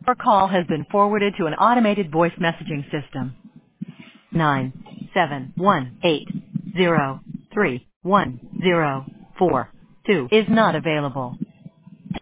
Your call has been forwarded to an automated voice messaging system. 971803104 2 is not available.